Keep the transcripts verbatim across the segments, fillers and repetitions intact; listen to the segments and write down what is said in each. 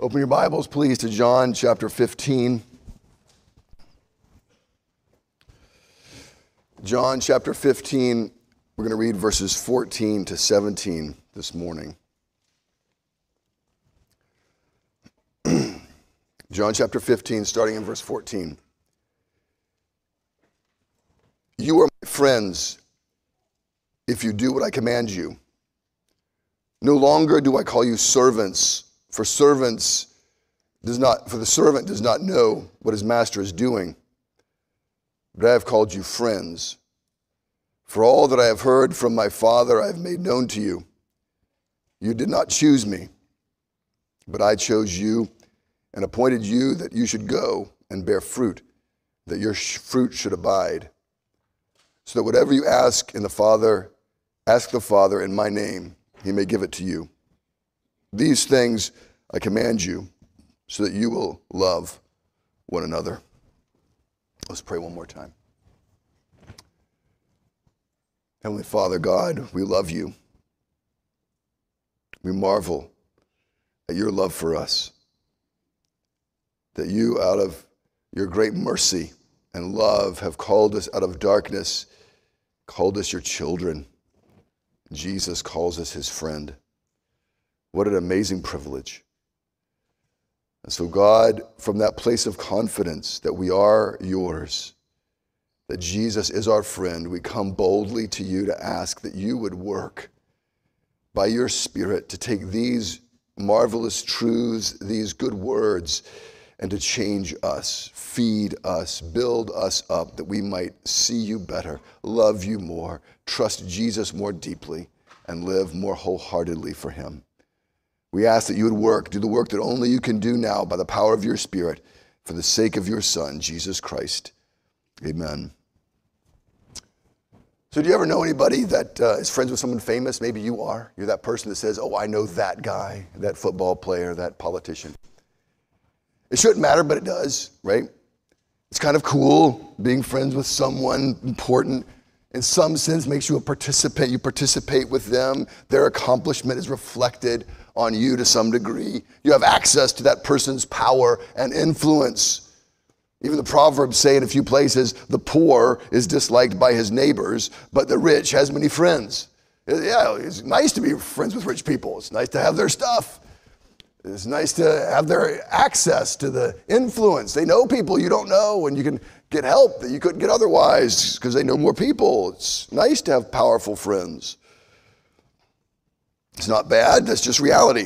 Open your Bibles, please, to John chapter fifteen. John chapter fifteen, we're going to read verses fourteen to seventeen this morning. John chapter fifteen, starting in verse fourteen. You are my friends if you do what I command you. No longer do I call you servants, for servants does not, for the servant does not know what his master is doing. But I have called you friends. For all that I have heard from my Father I have made known to you. You did not choose me, but I chose you and appointed you that you should go and bear fruit, that your sh- fruit should abide. So that whatever you ask in the Father, ask the Father in my name, he may give it to you. These things I command you, so that you will love one another. Let's pray one more time. Heavenly Father, God, we love you. We marvel at your love for us, that you, out of your great mercy and love, have called us out of darkness, called us your children. Jesus calls us his friend. What an amazing privilege. And so God, from that place of confidence that we are yours, that Jesus is our friend, we come boldly to you to ask that you would work by your Spirit to take these marvelous truths, these good words, and to change us, feed us, build us up, that we might see you better, love you more, trust Jesus more deeply, and live more wholeheartedly for him. We ask that you would work, do the work that only you can do now by the power of your Spirit, for the sake of your Son, Jesus Christ. Amen. So do you ever know anybody that uh, is friends with someone famous? Maybe you are. You're that person that says, oh, I know that guy, that football player, that politician. It shouldn't matter, but it does, right? It's kind of cool being friends with someone important. In some sense, makes you a participant. You participate with them. Their accomplishment is reflected on you to some degree. You have access to that person's power and influence. Even the Proverbs say in a few places, the poor is disliked by his neighbors, but the rich has many friends. Yeah, it's nice to be friends with rich people. It's nice to have their stuff. It's nice to have their access to the influence. They know people you don't know, and you can get help that you couldn't get otherwise because they know more people. It's nice to have powerful friends. It's not bad, that's just reality.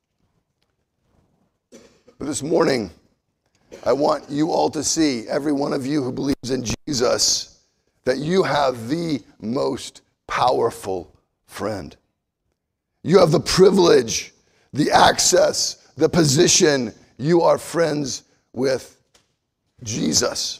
But this morning, I want you all to see, every one of you who believes in Jesus, that you have the most powerful friend. You have the privilege, the access, the position. You are friends with Jesus.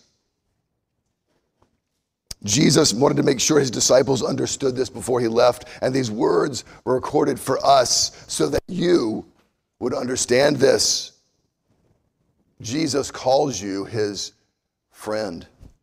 Jesus wanted to make sure his disciples understood this before he left, and these words were recorded for us so that you would understand this. Jesus calls you his friend.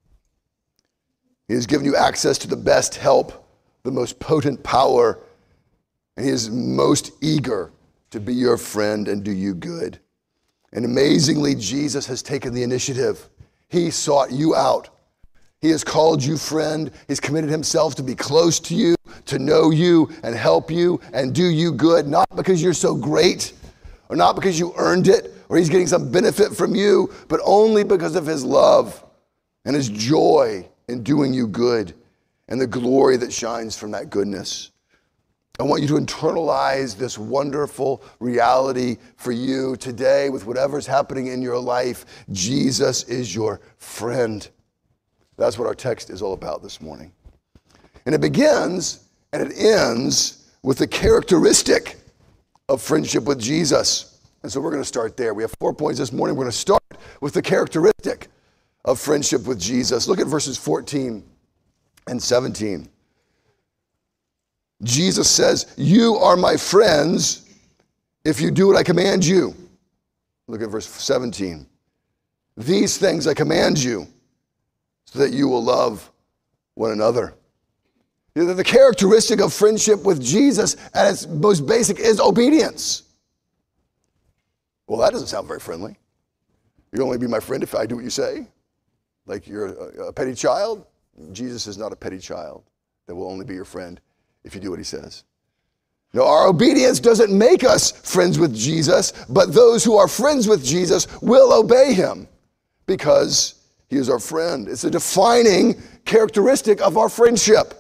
He has given you access to the best help, the most potent power, and he is most eager to be your friend and do you good. And amazingly, Jesus has taken the initiative. He sought you out. He has called you friend. He's committed himself to be close to you, to know you and help you and do you good, not because you're so great or not because you earned it or he's getting some benefit from you, but only because of his love and his joy in doing you good and the glory that shines from that goodness. I want you to internalize this wonderful reality for you today with whatever's happening in your life. Jesus is your friend. That's what our text is all about this morning. And it begins and it ends with the characteristic of friendship with Jesus. And so we're going to start there. We have four points this morning. We're going to start with the characteristic of friendship with Jesus. Look at verses fourteen and seventeen. Jesus says, you are my friends if you do what I command you. Look at verse seventeen. These things I command you, so that you will love one another. The characteristic of friendship with Jesus at its most basic is obedience. Well, that doesn't sound very friendly. You'll only be my friend if I do what you say? Like you're a, a petty child? Jesus is not a petty child that will only be your friend if you do what he says. No, our obedience doesn't make us friends with Jesus, but those who are friends with Jesus will obey him because he is our friend. It's a defining characteristic of our friendship.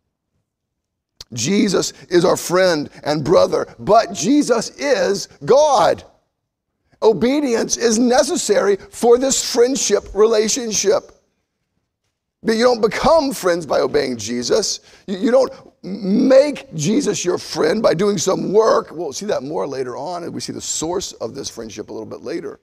Jesus is our friend and brother, but Jesus is God. Obedience is necessary for this friendship relationship. But you don't become friends by obeying Jesus. You, you don't make Jesus your friend by doing some work. We'll see that more later on, and we see the source of this friendship a little bit later.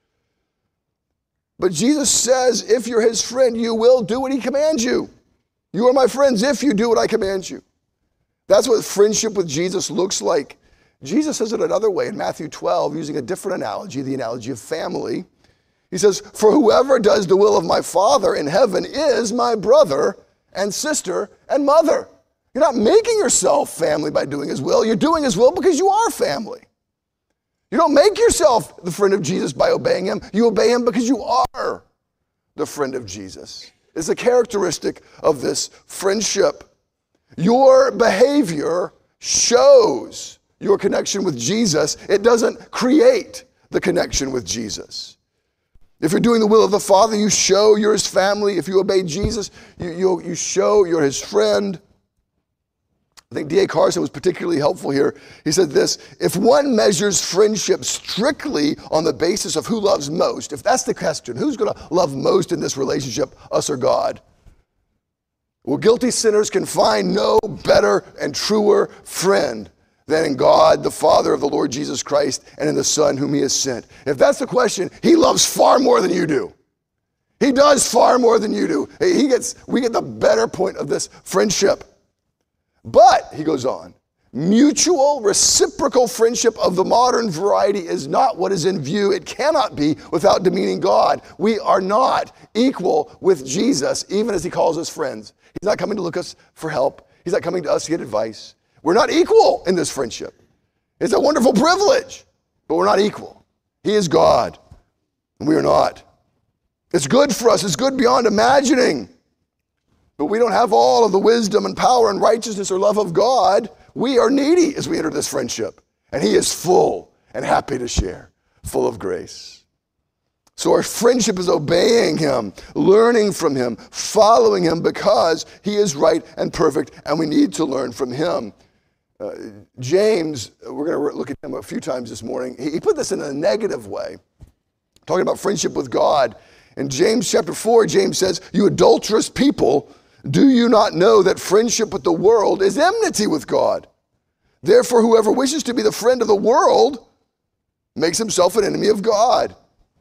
But Jesus says, if you're his friend, you will do what he commands you. You are my friends if you do what I command you. That's what friendship with Jesus looks like. Jesus says it another way in Matthew twelve, using a different analogy, the analogy of family. He says, for whoever does the will of my Father in heaven is my brother and sister and mother. You're not making yourself family by doing his will. You're doing his will because you are family. You don't make yourself the friend of Jesus by obeying him. You obey him because you are the friend of Jesus. It's a characteristic of this friendship. Your behavior shows your connection with Jesus. It doesn't create the connection with Jesus. If you're doing the will of the Father, you show you're his family. If you obey Jesus, you, you, you show you're his friend. I think D A Carson was particularly helpful here. He said this, if one measures friendship strictly on the basis of who loves most, if that's the question, who's going to love most in this relationship, us or God? Well, guilty sinners can find no better and truer friend than in God, the Father of the Lord Jesus Christ, and in the Son whom he has sent. If that's the question, he loves far more than you do. He does far more than you do. He gets, we get the better point of this friendship. But, he goes on, mutual reciprocal friendship of the modern variety is not what is in view. It cannot be without demeaning God. We are not equal with Jesus, even as he calls us friends. He's not coming to look us for help. He's not coming to us to get advice. We're not equal in this friendship. It's a wonderful privilege, but we're not equal. He is God, and we are not. It's good for us. It's good beyond imagining. But we don't have all of the wisdom and power and righteousness or love of God. We are needy as we enter this friendship, and he is full and happy to share, full of grace. So our friendship is obeying him, learning from him, following him because he is right and perfect, and we need to learn from him. Uh, James, we're going to look at him a few times this morning. He, he put this in a negative way, talking about friendship with God. In James chapter four, James says, you adulterous people, do you not know that friendship with the world is enmity with God? Therefore, whoever wishes to be the friend of the world makes himself an enemy of God.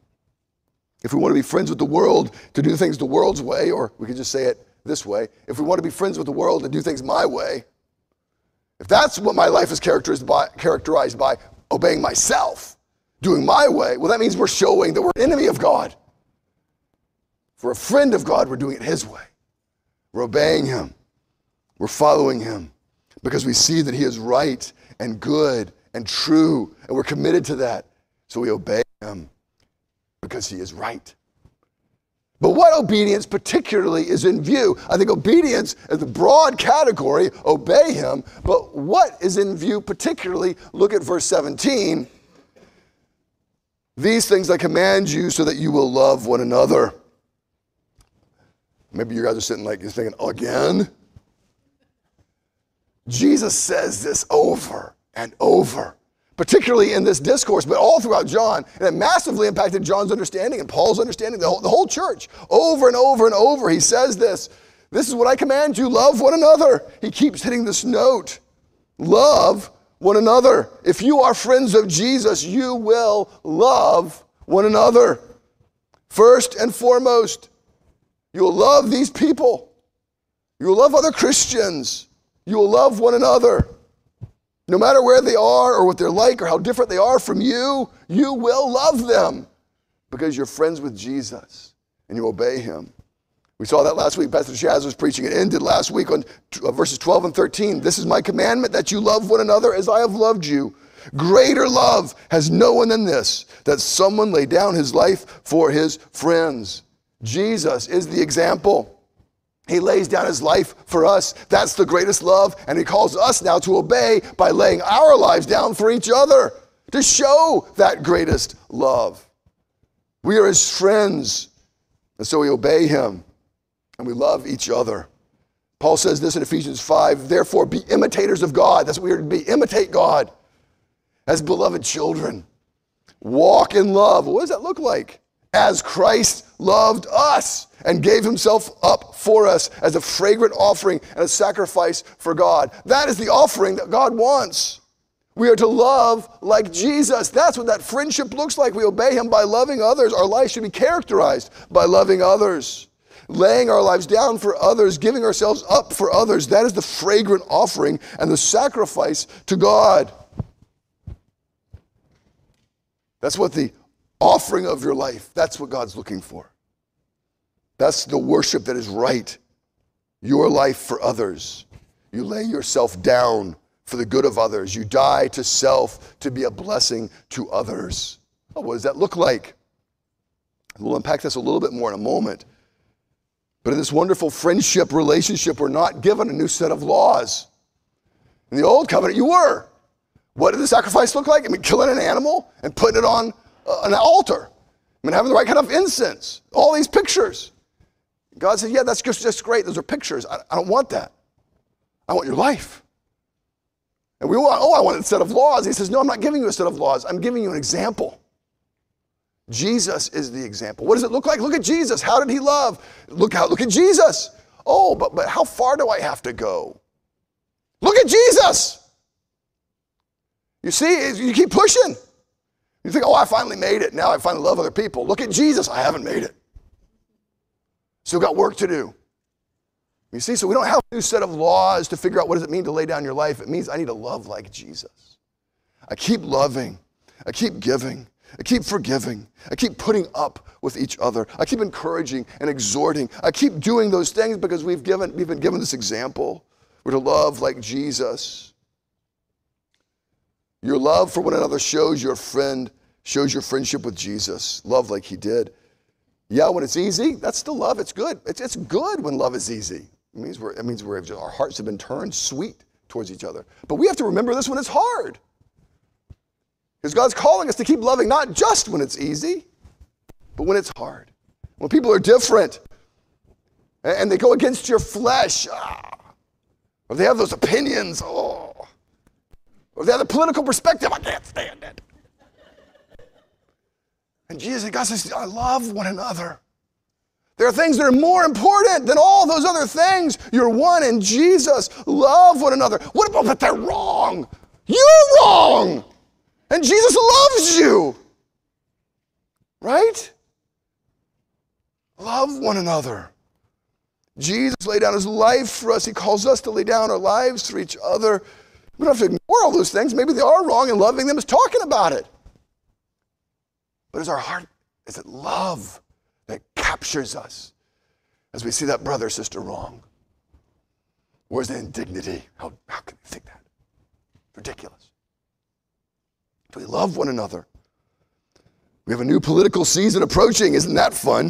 If we want to be friends with the world to do things the world's way, or we could just say it this way, if we want to be friends with the world and do things my way, if that's what my life is characterized by, characterized by obeying myself, doing my way, well, that means we're showing that we're an enemy of God. For a friend of God, we're doing it his way. We're obeying him. We're following him because we see that he is right and good and true, and we're committed to that. So we obey him because he is right. But what obedience particularly is in view? I think obedience is the broad category, obey him, but what is in view particularly? Look at verse seventeen. These things I command you so that you will love one another. Maybe you guys are sitting like, you're thinking, again? Jesus says this over and over, particularly in this discourse, but all throughout John. And it massively impacted John's understanding and Paul's understanding, the whole, the whole church. Over and over and over, he says this. This is what I command you, love one another. He keeps hitting this note. Love one another. If you are friends of Jesus, you will love one another. First and foremost, you will love these people. You will love other Christians. You will love one another. No matter where they are or what they're like or how different they are from you, you will love them because you're friends with Jesus and you obey him. We saw that last week. Pastor Shaz was preaching. It ended last week on verses twelve and thirteen. This is my commandment, that you love one another as I have loved you. Greater love has no one than this, that someone lay down his life for his friends. Jesus is the example. He lays down his life for us. That's the greatest love, and he calls us now to obey by laying our lives down for each other, to show that greatest love. We are his friends, and so we obey him, and we love each other. Paul says this in Ephesians five, therefore be imitators of God. That's what we are to be, imitate God as beloved children. Walk in love. What does that look like? As Christ loved us and gave himself up for us as a fragrant offering and a sacrifice for God. That is the offering that God wants. We are to love like Jesus. That's what that friendship looks like. We obey him by loving others. Our life should be characterized by loving others. Laying our lives down for others, giving ourselves up for others. That is the fragrant offering and the sacrifice to God. That's what the offering of your life, that's what God's looking for. That's the worship that is right. Your life for others. You lay yourself down for the good of others. You die to self to be a blessing to others. Oh, what does that look like? We'll unpack this a little bit more in a moment. But in this wonderful friendship relationship, we're not given a new set of laws. In the old covenant, you were. What did the sacrifice look like? I mean, killing an animal and putting it on uh, an altar. I mean, having the right kind of incense. All these pictures. God said, yeah, that's just, just great. Those are pictures. I, I don't want that. I want your life. And we want, oh, I want a set of laws. He says, no, I'm not giving you a set of laws. I'm giving you an example. Jesus is the example. What does it look like? Look at Jesus. How did he love? Look how, look at Jesus. Oh, but, but how far do I have to go? Look at Jesus. You see, you keep pushing. You think, oh, I finally made it. Now I finally love other people. Look at Jesus. I haven't made it. Still got work to do. You see, so we don't have a new set of laws to figure out what does it mean to lay down your life. It means I need to love like Jesus. I keep loving. I keep giving. I keep forgiving. I keep putting up with each other. I keep encouraging and exhorting. I keep doing those things because we've given, we've been given this example. We're to love like Jesus. Your love for one another shows your friend, shows your friendship with Jesus. Love like he did. Yeah, when it's easy, that's still love. It's good. It's, it's good when love is easy. It means, we're, it means we're, our hearts have been turned sweet towards each other. But we have to remember this when it's hard. Because God's calling us to keep loving, not just when it's easy, but when it's hard. When people are different and, and they go against your flesh, ah, or they have those opinions, oh, or they have a political perspective, I can't stand it. And Jesus and God says, I love one another. There are things that are more important than all those other things. You're one in Jesus. Love one another. What about, but they're wrong. You're wrong. And Jesus loves you. Right? Love one another. Jesus laid down his life for us. He calls us to lay down our lives for each other. We don't have to ignore all those things. Maybe they are wrong, and loving them is talking about it. But is our heart, is it love that captures us as we see that brother or sister wrong? Or is it indignity? How, how can you think that? Ridiculous. Do we love one another? We have a new political season approaching. Isn't that fun?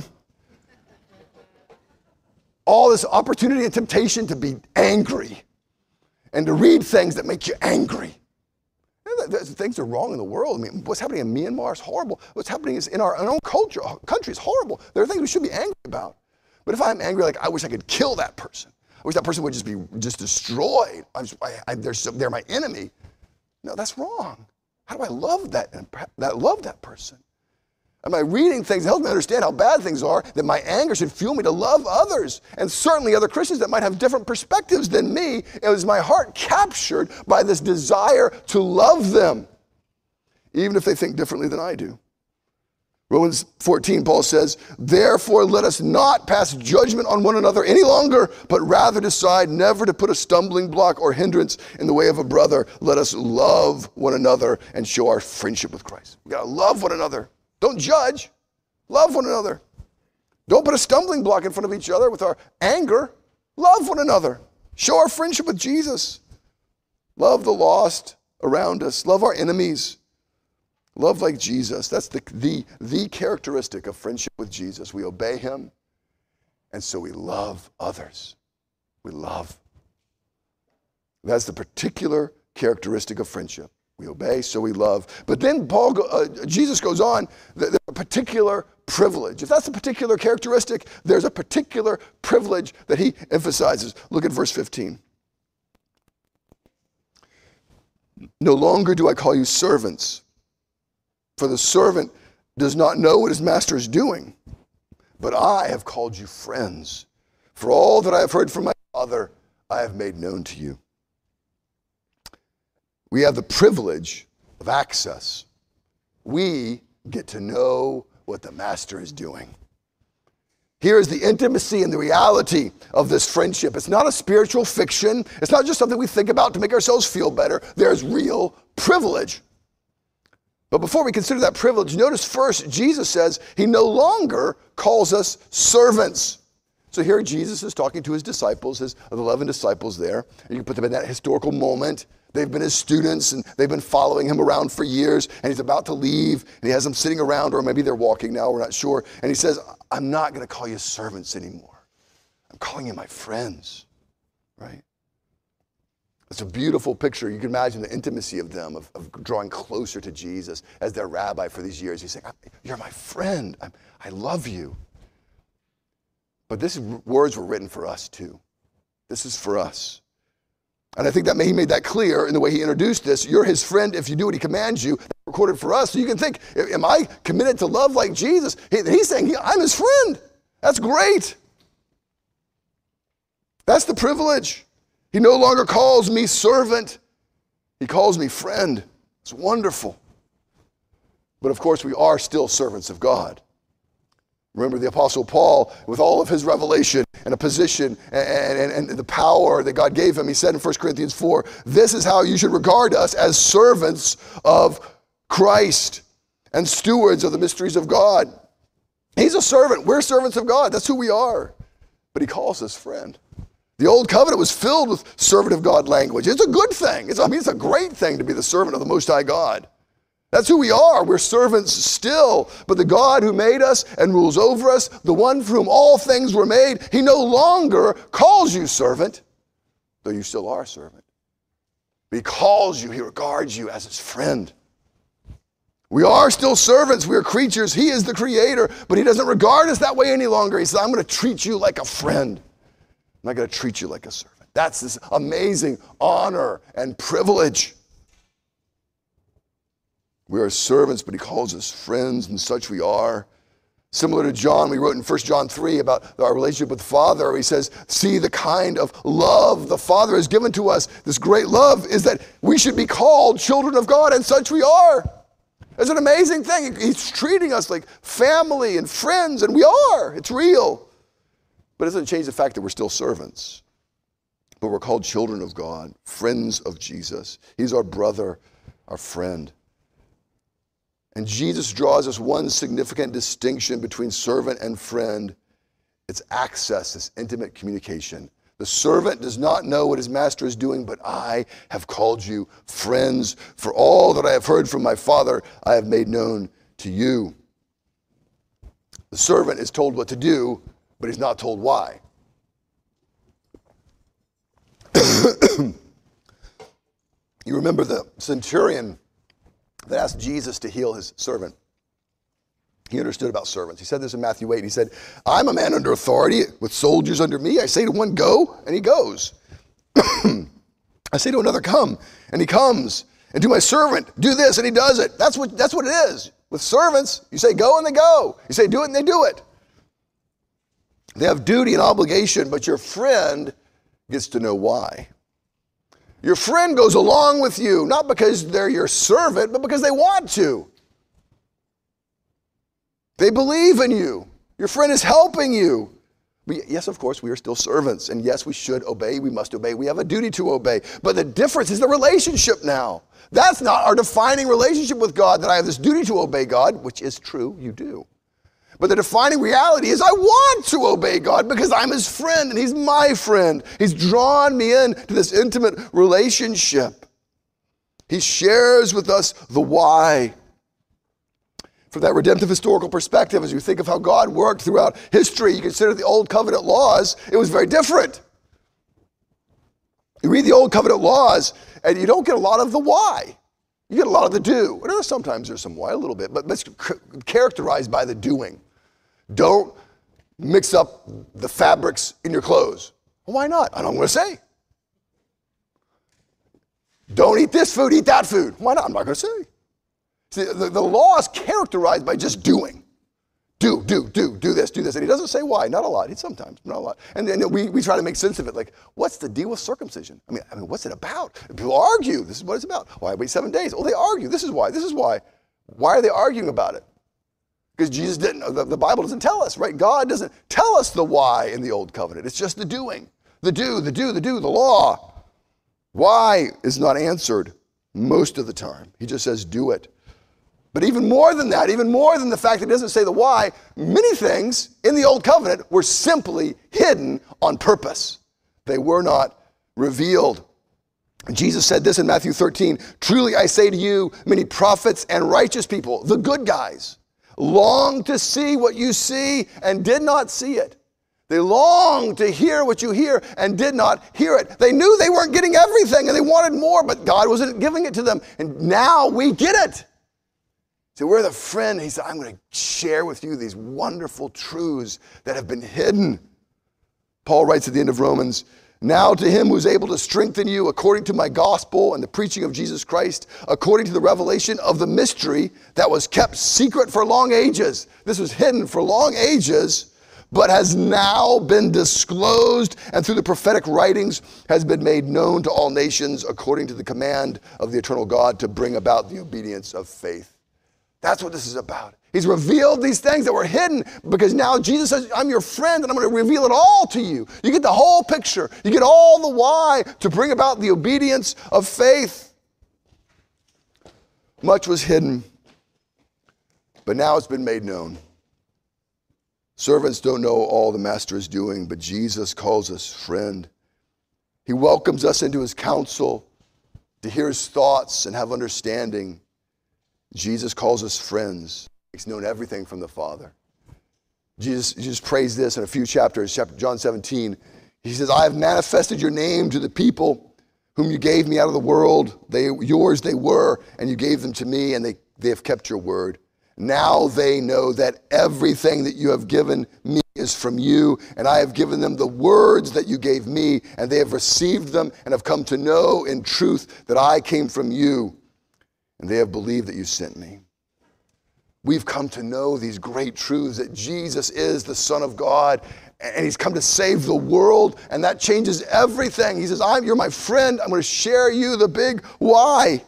All this opportunity and temptation to be angry and to read things that make you angry. Things are wrong in the world. I mean, what's happening in Myanmar is horrible. What's happening is in our, our own culture, our country is horrible. There are things we should be angry about. But if I'm angry, like, I wish I could kill that person. I wish that person would just be just destroyed. I just, I, I, they're, they're my enemy. No, that's wrong. How do I love that, that love that person? Am I reading things that help me understand how bad things are, that my anger should fuel me to love others, and certainly other Christians that might have different perspectives than me? Is my heart captured by this desire to love them, even if they think differently than I do? Romans fourteen, Paul says, therefore let us not pass judgment on one another any longer, but rather decide never to put a stumbling block or hindrance in the way of a brother. Let us love one another and show our friendship with Christ. We gotta love one another. Don't judge. Love one another. Don't put a stumbling block in front of each other with our anger. Love one another. Show our friendship with Jesus. Love the lost. around us. Love our enemies. Love like Jesus. That's the, the, the characteristic of friendship with Jesus. We obey him, and so we love others. We love. That's the particular characteristic of friendship. We obey, so we love. But then Paul, go, uh, Jesus goes on, there's a particular privilege. If that's a particular characteristic, there's a particular privilege that he emphasizes. Look at verse fifteen. No longer do I call you servants, for the servant does not know what his master is doing, but I have called you friends. For all that I have heard from my Father, I have made known to you. We have the privilege of access. We get to know what the master is doing. Here is the intimacy and the reality of this friendship. It's not a spiritual fiction. It's not just something we think about to make ourselves feel better. There's real privilege. But before we consider that privilege, notice first, Jesus says he no longer calls us servants. So here Jesus is talking to his disciples, his eleven disciples there. And you can put them in that historical moment. They've been his students, and they've been following him around for years, and he's about to leave, and he has them sitting around, or maybe they're walking now, we're not sure. And he says, I'm not going to call you servants anymore. I'm calling you my friends, right? It's a beautiful picture. You can imagine the intimacy of them, of, of drawing closer to Jesus as their rabbi for these years. He's saying, you're my friend. I'm, I love you. But these words were written for us too. This is for us. And I think that he made that clear in the way he introduced this. You're his friend if you do what he commands you. That's recorded for us. So you can think, am I committed to love like Jesus? He, he's saying, I'm his friend. That's great. That's the privilege. He no longer calls me servant. He calls me friend. It's wonderful. But of course, we are still servants of God. Remember the Apostle Paul, with all of his revelation and a position and, and, and the power that God gave him, he said in First Corinthians four, this is how you should regard us, as servants of Christ and stewards of the mysteries of God. He's a servant. We're servants of God. That's who we are. But he calls us friend. The old covenant was filled with servant of God language. It's a good thing. It's, I mean, it's a great thing to be the servant of the Most High God. That's who we are. We're servants still. But the God who made us and rules over us, the one for whom all things were made, he no longer calls you servant, though you still are a servant. But he calls you, he regards you as his friend. We are still servants. We are creatures. He is the creator, but he doesn't regard us that way any longer. He says, I'm going to treat you like a friend. I'm not going to treat you like a servant. That's this amazing honor and privilege. We are servants, but he calls us friends, and such we are. Similar to John, we wrote in First John three about our relationship with the Father. He says, see the kind of love the Father has given to us. This great love is that we should be called children of God, and such we are. It's an amazing thing. He's treating us like family and friends, and we are. It's real. But it doesn't change the fact that we're still servants. But we're called children of God, friends of Jesus. He's our brother, our friend. And Jesus draws us one significant distinction between servant and friend. It's access, this intimate communication. The servant does not know what his master is doing, but I have called you friends. For all that I have heard from my Father, I have made known to you. The servant is told what to do, but he's not told why. You remember the centurion that asked Jesus to heal his servant. He understood about servants. He said this in Matthew eight. He said, I'm a man under authority with soldiers under me. I say to one, go, and he goes. I say to another, come, and he comes. And to my servant, do this, and he does it. That's what, that's what it is. With servants, you say go, and they go. You say do it, and they do it. They have duty and obligation, but your friend gets to know why. Your friend goes along with you, not because they're your servant, but because they want to. They believe in you. Your friend is helping you. We, yes, of course, we are still servants. And yes, we should obey. We must obey. We have a duty to obey. But the difference is the relationship now. That's not our defining relationship with God, that I have this duty to obey God, which is true, you do. But the defining reality is I want to obey God because I'm his friend and he's my friend. He's drawn me in to this intimate relationship. He shares with us the why. From that redemptive historical perspective, as you think of how God worked throughout history, you consider the Old Covenant laws, it was very different. You read the Old Covenant laws, and you don't get a lot of the why. You get a lot of the do. And sometimes there's some why, a little bit, but it's characterized by the doing. Don't mix up the fabrics in your clothes. Well, why not? I don't want to say. Don't eat this food, eat that food. Why not? I'm not going to say. See, the, the law is characterized by just doing. Do, do, do, do this, do this. And he doesn't say why, not a lot. He sometimes, not a lot. And then we, we try to make sense of it. Like, what's the deal with circumcision? I mean, I mean, what's it about? People argue. This is what it's about. Why wait seven days? Oh, they argue. This is why. This is why. Why are they arguing about it? Because Jesus didn't, the, the Bible doesn't tell us, right? God doesn't tell us the why in the Old Covenant. It's just the doing. The do, the do, the do, the law. Why is not answered most of the time. He just says, do it. But even more than that, even more than the fact that it doesn't say the why, many things in the Old Covenant were simply hidden on purpose. They were not revealed. Jesus said this in Matthew thirteen, truly I say to you, many prophets and righteous people, the good guys, long to see what you see and did not see it. They longed to hear what you hear and did not hear it. They knew they weren't getting everything and they wanted more, but God wasn't giving it to them. And now we get it. So we're the friend. He said, I'm going to share with you these wonderful truths that have been hidden. Paul writes at the end of Romans, now to him who is able to strengthen you according to my gospel and the preaching of Jesus Christ, according to the revelation of the mystery that was kept secret for long ages. This was hidden for long ages, but has now been disclosed and through the prophetic writings has been made known to all nations according to the command of the eternal God to bring about the obedience of faith. That's what this is about. He's revealed these things that were hidden because now Jesus says, I'm your friend and I'm going to reveal it all to you. You get the whole picture. You get all the why to bring about the obedience of faith. Much was hidden, but now it's been made known. Servants don't know all the master is doing, but Jesus calls us friend. He welcomes us into his counsel to hear his thoughts and have understanding. Jesus calls us friends. He's known everything from the Father. Jesus, Jesus prays this in a few chapters, chapter John seventeen. He says, I have manifested your name to the people whom you gave me out of the world. They, yours they were, and you gave them to me, and they, they have kept your word. Now they know that everything that you have given me is from you, and I have given them the words that you gave me, and they have received them and have come to know in truth that I came from you, and they have believed that you sent me. We've come to know these great truths that Jesus is the Son of God, and he's come to save the world, and that changes everything. He says, I'm, you're my friend. I'm going to share you the big why.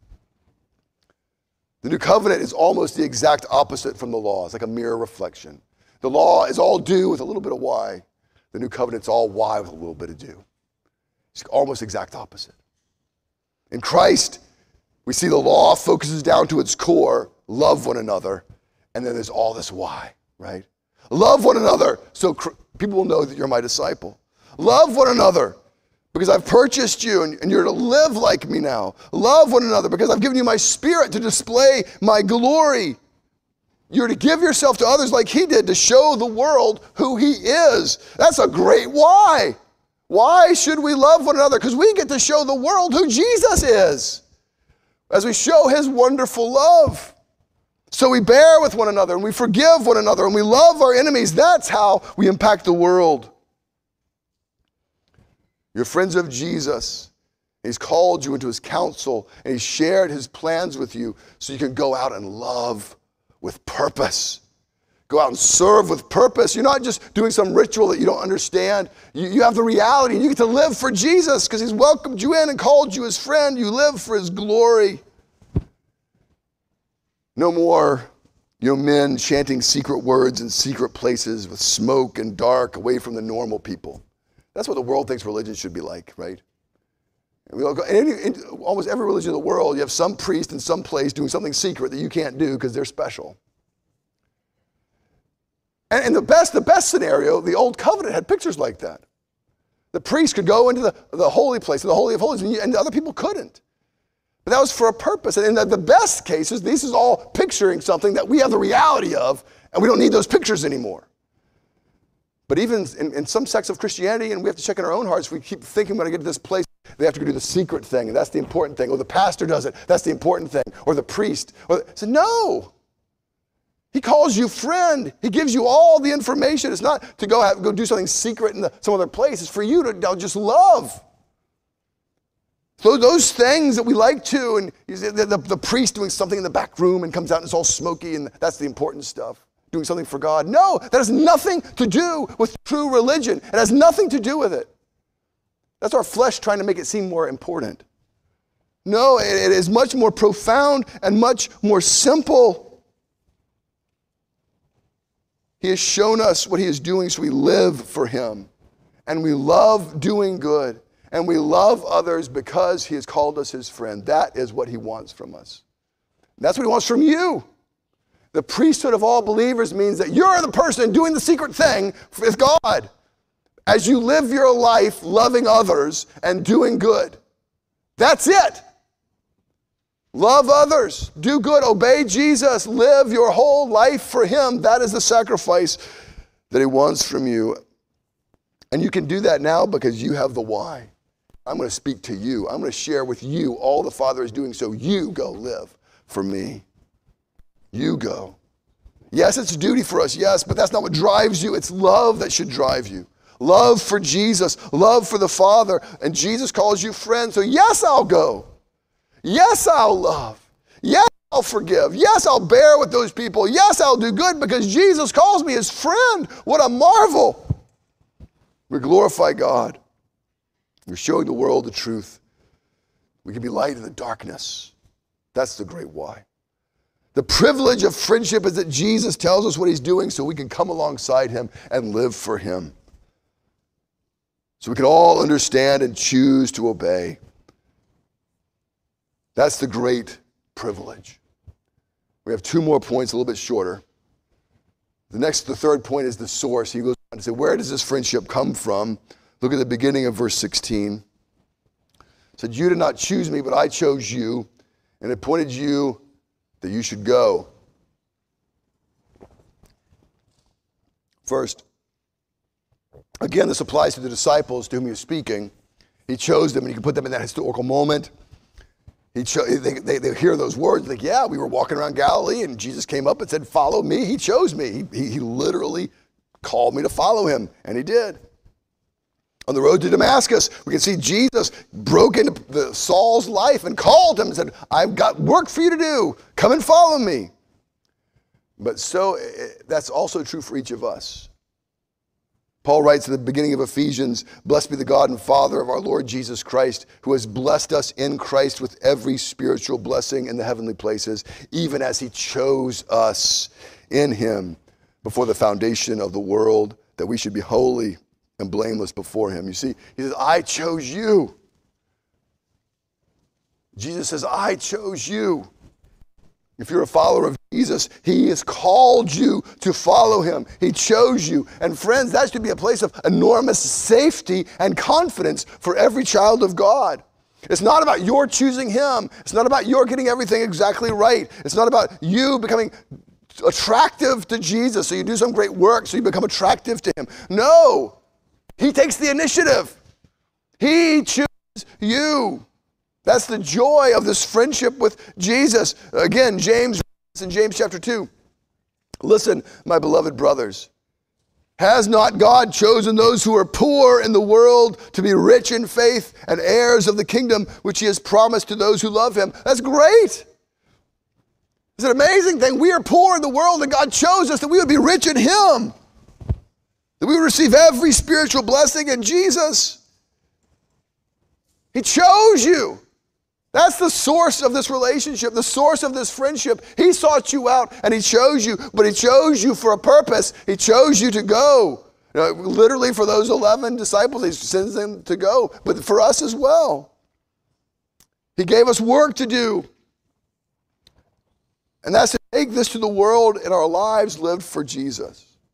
The new covenant is almost the exact opposite from the law. It's like a mirror reflection. The law is all do with a little bit of why. The new covenant's all why with a little bit of do. It's almost exact opposite. In Christ, we see the law focuses down to its core, love one another, and then there's all this why, right? Love one another so cr- people will know that you're my disciple. Love one another because I've purchased you and, and you're to live like me now. Love one another because I've given you my spirit to display my glory. You're to give yourself to others like he did to show the world who he is. That's a great why. Why should we love one another? Because we get to show the world who Jesus is as we show his wonderful love. So we bear with one another and we forgive one another and we love our enemies. That's how we impact the world. You're friends of Jesus. He's called you into his counsel and he's shared his plans with you so you can go out and love with purpose. Go out and serve with purpose. You're not just doing some ritual that you don't understand. You, you have the reality and you get to live for Jesus because he's welcomed you in and called you his friend. You live for his glory. No more, you know, men chanting secret words in secret places with smoke and dark away from the normal people. That's what the world thinks religion should be like, right? And we all go, in any, in almost every religion in the world, you have some priest in some place doing something secret that you can't do because they're special. And in the best, the best scenario, the Old Covenant had pictures like that. The priest could go into the, the holy place, the Holy of Holies, and, you, and the other people couldn't. But that was for a purpose. And in the, the best cases, this is all picturing something that we have the reality of, and we don't need those pictures anymore. But even in, in some sects of Christianity, and we have to check in our own hearts, we keep thinking when I get to this place, they have to go do the secret thing, and that's the important thing. Or the pastor does it, that's the important thing. Or the priest. Or the, so no. He calls you friend. He gives you all the information. It's not to go have, go do something secret in the, some other place. It's for you to just love. So those things that we like to, and the, the, the priest doing something in the back room and comes out and it's all smoky, and that's the important stuff. Doing something for God. No, that has nothing to do with true religion. It has nothing to do with it. That's our flesh trying to make it seem more important. No, it, it is much more profound and much more simple. He has shown us what he is doing, so we live for him. And we love doing good. And we love others because he has called us his friend. That is what he wants from us. That's what he wants from you. The priesthood of all believers means that you're the person doing the secret thing with God as you live your life loving others and doing good. That's it. Love others, do good, obey Jesus, live your whole life for him. That is the sacrifice that he wants from you. And you can do that now because you have the why. I'm going to speak to you. I'm going to share with you all the Father is doing, so you go live for me. You go. Yes, it's a duty for us, yes, but that's not what drives you. It's love that should drive you. Love for Jesus, love for the Father, and Jesus calls you friend, so yes, I'll go. Yes, I'll love. Yes, I'll forgive. Yes, I'll bear with those people. Yes, I'll do good because Jesus calls me his friend. What a marvel. We glorify God. We're showing the world the truth. We can be light in the darkness. That's the great why. The privilege of friendship is that Jesus tells us what he's doing so we can come alongside him and live for him. So we can all understand and choose to obey. That's the great privilege. We have two more points, a little bit shorter. The next, the third point is the source. He goes on to say, where does this friendship come from? Look at the beginning of verse sixteen. It said, you did not choose me, but I chose you and appointed you that you should go. First, again, this applies to the disciples to whom he was speaking. He chose them, and you can put them in that historical moment. He cho- they, they, they hear those words, like, yeah, we were walking around Galilee, and Jesus came up and said, follow me. He chose me. He, he, he literally called me to follow him, and he did. On the road to Damascus, we can see Jesus broke into the, Saul's life and called him and said, I've got work for you to do. Come and follow me. But so that's also true for each of us. Paul writes at the beginning of Ephesians, blessed be the God and Father of our Lord Jesus Christ, who has blessed us in Christ with every spiritual blessing in the heavenly places, even as he chose us in him before the foundation of the world, that we should be holy and blameless before him. You see, he says, I chose you. Jesus says, I chose you. If you're a follower of Jesus, he has called you to follow him. He chose you. And friends, that should be a place of enormous safety and confidence for every child of God. It's not about your choosing him. It's not about your getting everything exactly right. It's not about you becoming attractive to Jesus, so you do some great work so you become attractive to him. No. He takes the initiative. He chooses you. That's the joy of this friendship with Jesus. Again, James, in James chapter two. Listen, my beloved brothers. Has not God chosen those who are poor in the world to be rich in faith and heirs of the kingdom which he has promised to those who love him? That's great. It's an amazing thing. We are poor in the world and God chose us that we would be rich in him. That we would receive every spiritual blessing in Jesus. He chose you. That's the source of this relationship, the source of this friendship. He sought you out and he chose you, but he chose you for a purpose. He chose you to go. You know, literally for those eleven disciples, he sends them to go, but for us as well. He gave us work to do. And that's to take this to the world in our lives lived for Jesus.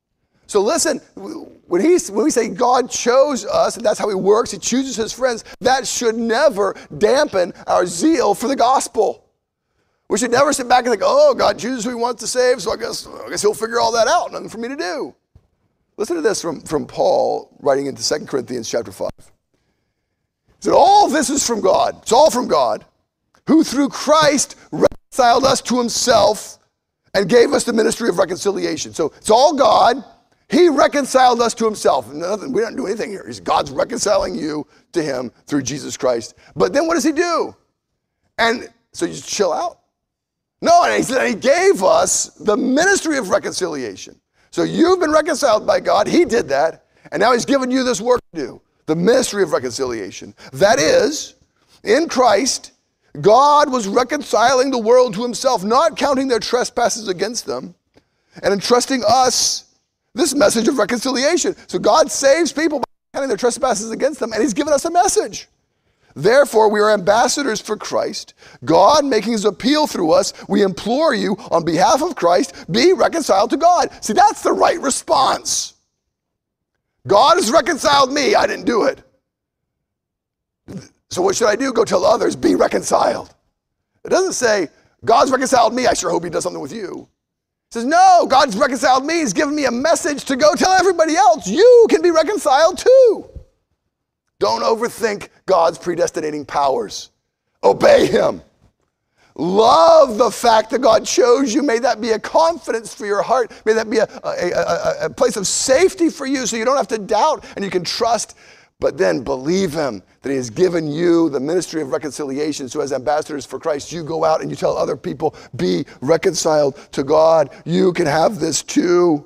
So listen, when, he, when we say God chose us, and that's how he works, he chooses his friends, that should never dampen our zeal for the gospel. We should never sit back and think, oh, God chooses who he wants to save, so I guess, I guess he'll figure all that out. Nothing for me to do. Listen to this from, from Paul, writing into Second Corinthians chapter five. He said, all this is from God. It's all from God, who through Christ reconciled us to himself and gave us the ministry of reconciliation. So it's all God. He reconciled us to himself. Nothing, we don't do anything here. God's reconciling you to him through Jesus Christ. But then what does he do? And so you just chill out? No, and he said he gave us the ministry of reconciliation. So you've been reconciled by God. He did that. And now he's given you this work to do, the ministry of reconciliation. That is, in Christ, God was reconciling the world to himself, not counting their trespasses against them, and entrusting us this message of reconciliation. So God saves people by counting their trespasses against them, and he's given us a message. Therefore, we are ambassadors for Christ, God making his appeal through us. We implore you on behalf of Christ, be reconciled to God. See, that's the right response. God has reconciled me. I didn't do it. So what should I do? Go tell others, be reconciled. It doesn't say, God's reconciled me. I sure hope he does something with you. It says, no, God's reconciled me. He's given me a message to go tell everybody else. You can be reconciled too. Don't overthink God's predestinating powers. Obey him. Love the fact that God chose you. May that be a confidence for your heart. May that be a, a, a, a place of safety for you so you don't have to doubt and you can trust. But then believe him that he has given you the ministry of reconciliation. So as ambassadors for Christ, you go out and you tell other people, be reconciled to God. You can have this too.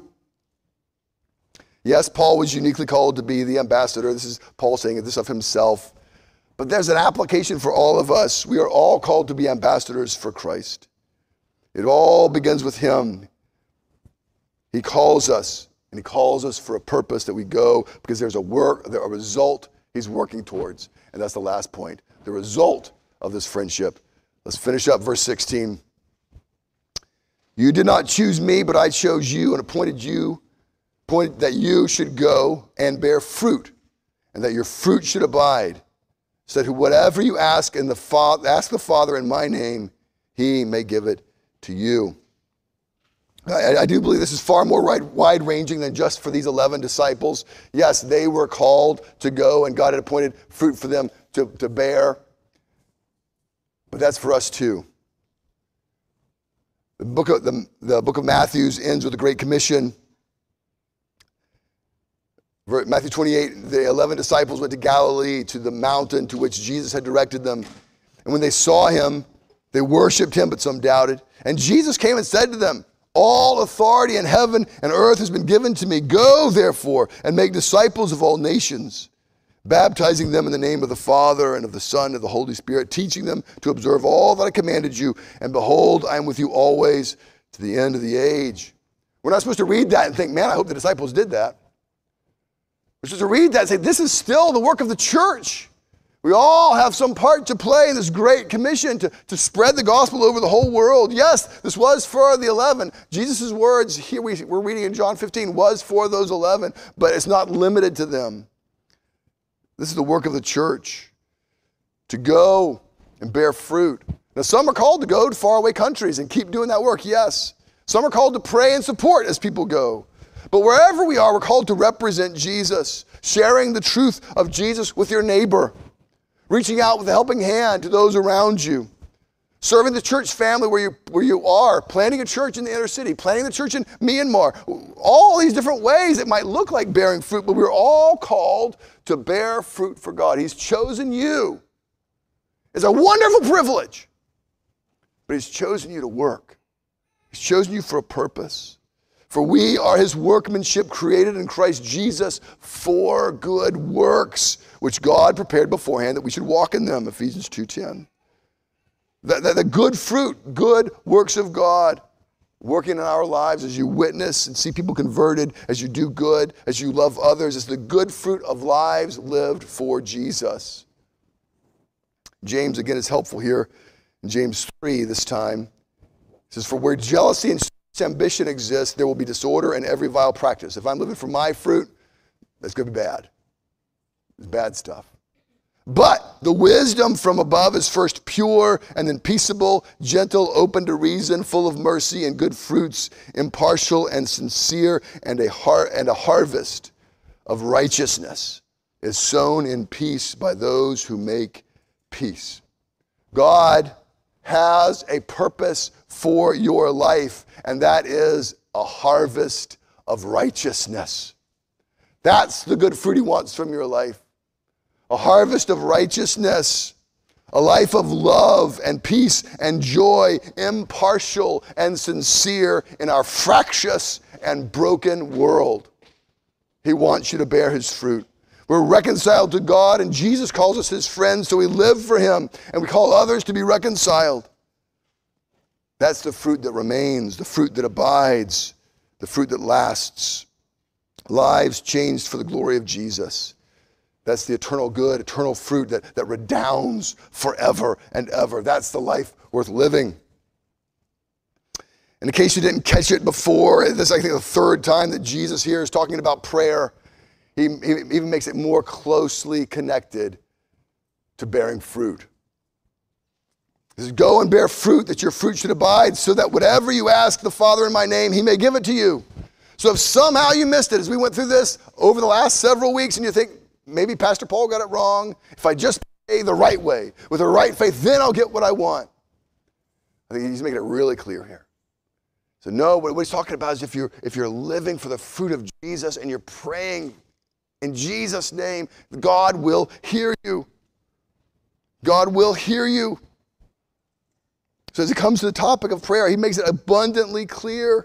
Yes, Paul was uniquely called to be the ambassador. This is Paul saying this of himself. But there's an application for all of us. We are all called to be ambassadors for Christ. It all begins with him. He calls us, and he calls us for a purpose that we go because there's a work, a result he's working towards. And that's the last point, the result of this friendship. Let's finish up verse sixteen. You did not choose me, but I chose you and appointed you, appointed that you should go and bear fruit, and that your fruit should abide, so that whatever you ask in the Father, ask the Father in my name, he may give it to you. I, I do believe this is far more wide-ranging than just for these eleven disciples. Yes, they were called to go, and God had appointed fruit for them to, to bear. But that's for us too. The book of, the, the book of Matthew ends with the Great Commission. Matthew twenty-eight, the eleven disciples went to Galilee, to the mountain to which Jesus had directed them. And when they saw him, they worshiped him, but some doubted. And Jesus came and said to them, all authority in heaven and earth has been given to me. Go, therefore, and make disciples of all nations, baptizing them in the name of the Father and of the Son and of the Holy Spirit, teaching them to observe all that I commanded you. And behold, I am with you always to the end of the age. We're not supposed to read that and think, man, I hope the disciples did that. We're supposed to read that and say, this is still the work of the church. We all have some part to play in this great commission to, to spread the gospel over the whole world. Yes, this was for the eleven. Jesus' words, here we, we're reading in John fifteen, was for those eleven, but it's not limited to them. This is the work of the church, to go and bear fruit. Now, some are called to go to faraway countries and keep doing that work, yes. Some are called to pray and support as people go. But wherever we are, we're called to represent Jesus, sharing the truth of Jesus with your neighbor, reaching out with a helping hand to those around you, serving the church family where you, where you are, planting a church in the inner city, planting the church in Myanmar. All these different ways it might look like bearing fruit, but we're all called to bear fruit for God. He's chosen you. It's a wonderful privilege, but he's chosen you to work. He's chosen you for a purpose. For we are his workmanship created in Christ Jesus for good works, which God prepared beforehand that we should walk in them, Ephesians two ten. The, the, the good fruit, good works of God working in our lives as you witness and see people converted, as you do good, as you love others, is the good fruit of lives lived for Jesus. James, again, is helpful here in James three this time. It says, for where jealousy and ambition exists, there will be disorder and every vile practice. If I'm living for my fruit, that's going to be bad. It's bad stuff. But the wisdom from above is first pure and then peaceable, gentle, open to reason, full of mercy and good fruits, impartial and sincere, and a har- and a harvest of righteousness is sown in peace by those who make peace. God has a purpose for your life, and that is a harvest of righteousness. That's the good fruit he wants from your life. A harvest of righteousness, a life of love and peace and joy, impartial and sincere in our fractious and broken world. He wants you to bear his fruit. We're reconciled to God, and Jesus calls us his friends, so we live for him, and we call others to be reconciled. That's the fruit that remains, the fruit that abides, the fruit that lasts. Lives changed for the glory of Jesus. That's the eternal good, eternal fruit that, that redounds forever and ever. That's the life worth living. And in case you didn't catch it before, this is, I think, the third time that Jesus here is talking about prayer. He, he even makes it more closely connected to bearing fruit. He says, go and bear fruit, that your fruit should abide, so that whatever you ask the Father in my name, he may give it to you. So if somehow you missed it, as we went through this over the last several weeks, and you think, maybe Pastor Paul got it wrong, if I just pray the right way, with the right faith, then I'll get what I want. I think he's making it really clear here. So no, what he's talking about is if you're, if you're living for the fruit of Jesus and you're praying in Jesus' name, God will hear you. God will hear you. So as it comes to the topic of prayer, he makes it abundantly clear.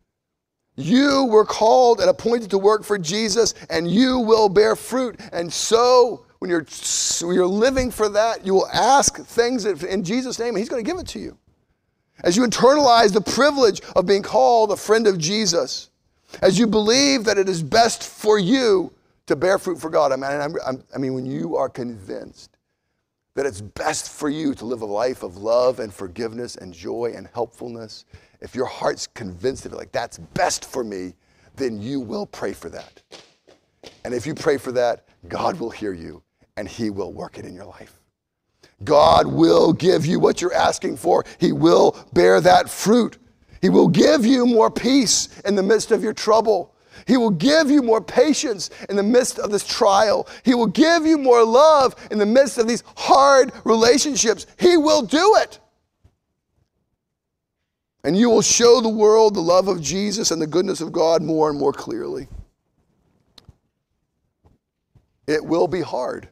You were called and appointed to work for Jesus, and you will bear fruit. And so when you're, when you're living for that, you will ask things in Jesus' name, and he's going to give it to you. As you internalize the privilege of being called a friend of Jesus, as you believe that it is best for you to bear fruit for God. I mean, I'm, I'm, I mean, when you are convinced that it's best for you to live a life of love and forgiveness and joy and helpfulness, if your heart's convinced of it, like that's best for me, then you will pray for that. And if you pray for that, God will hear you and he will work it in your life. God will give you what you're asking for. He will bear that fruit. He will give you more peace in the midst of your trouble. He will give you more patience in the midst of this trial. He will give you more love in the midst of these hard relationships. He will do it. And you will show the world the love of Jesus and the goodness of God more and more clearly. It will be hard.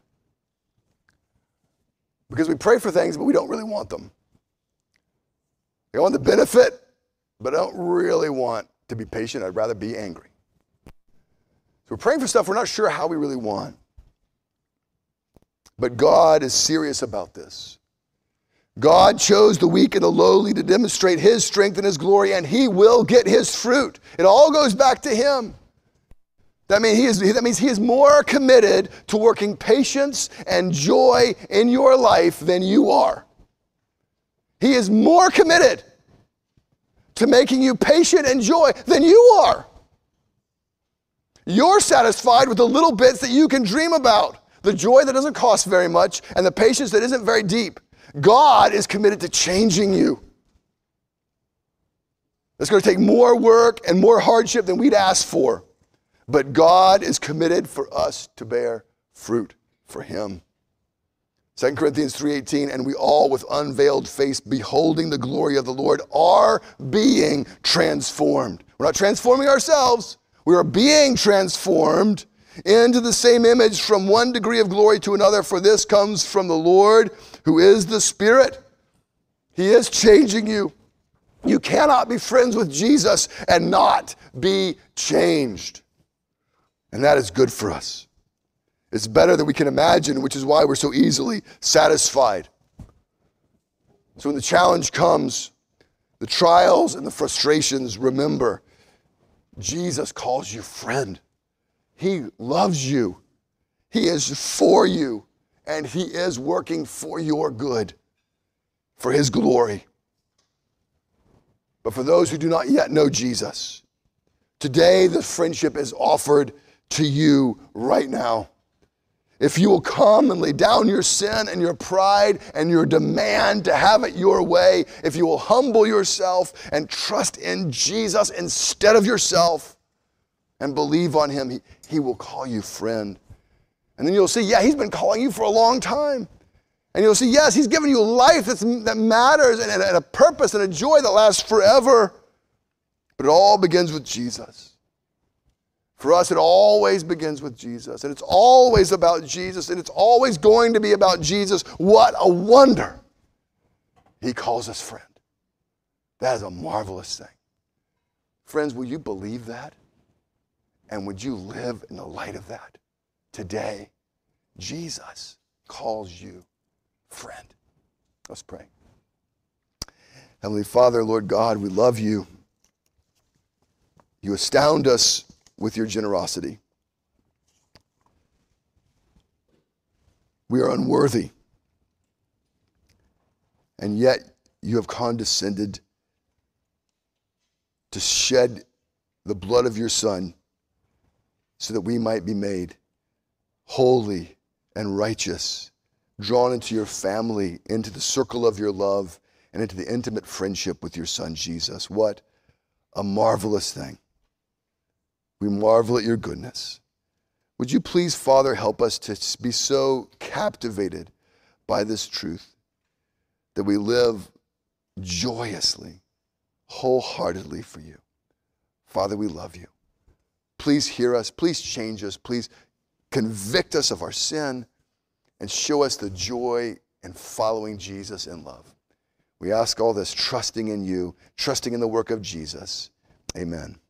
Because we pray for things, but we don't really want them. I want the benefit, but I don't really want to be patient. I'd rather be angry. So we're praying for stuff we're not sure how we really want. But God is serious about this. God chose the weak and the lowly to demonstrate his strength and his glory, and he will get his fruit. It all goes back to him. That means he is, that means he is more committed to working patience and joy in your life than you are. He is more committed to making you patient and joy than you are. You're satisfied with the little bits that you can dream about, the joy that doesn't cost very much, and the patience that isn't very deep. God is committed to changing you. It's going to take more work and more hardship than we'd ask for. But God is committed for us to bear fruit for him. Second Corinthians three eighteen, and we all with unveiled face, beholding the glory of the Lord, are being transformed. We're not transforming ourselves. We are being transformed into the same image from one degree of glory to another, for this comes from the Lord, who is the Spirit. He is changing you. You cannot be friends with Jesus and not be changed. And that is good for us. It's better than we can imagine, which is why we're so easily satisfied. So when the challenge comes, the trials and the frustrations, remember, Jesus calls you friend. He loves you. He is for you. And he is working for your good, for his glory. But for those who do not yet know Jesus, today the friendship is offered to you right now. If you will come and lay down your sin and your pride and your demand to have it your way, if you will humble yourself and trust in Jesus instead of yourself and believe on him, he, he will call you friend. And then you'll see, yeah, he's been calling you for a long time. And you'll see, yes, he's given you life that's, that matters and, and a purpose and a joy that lasts forever. But it all begins with Jesus. For us, it always begins with Jesus. And it's always about Jesus. And it's always going to be about Jesus. What a wonder. He calls us friend. That is a marvelous thing. Friends, will you believe that? And would you live in the light of that? Today, Jesus calls you friend. Let's pray. Heavenly Father, Lord God, we love you. You astound us with your generosity. We are unworthy, and yet you have condescended to shed the blood of your Son so that we might be made holy and righteous, drawn into your family, into the circle of your love, and into the intimate friendship with your Son, Jesus. What a marvelous thing. We marvel at your goodness. Would you please, Father, help us to be so captivated by this truth that we live joyously, wholeheartedly for you. Father, we love you. Please hear us. Please change us. Please convict us of our sin and show us the joy in following Jesus in love. We ask all this trusting in you, trusting in the work of Jesus. Amen.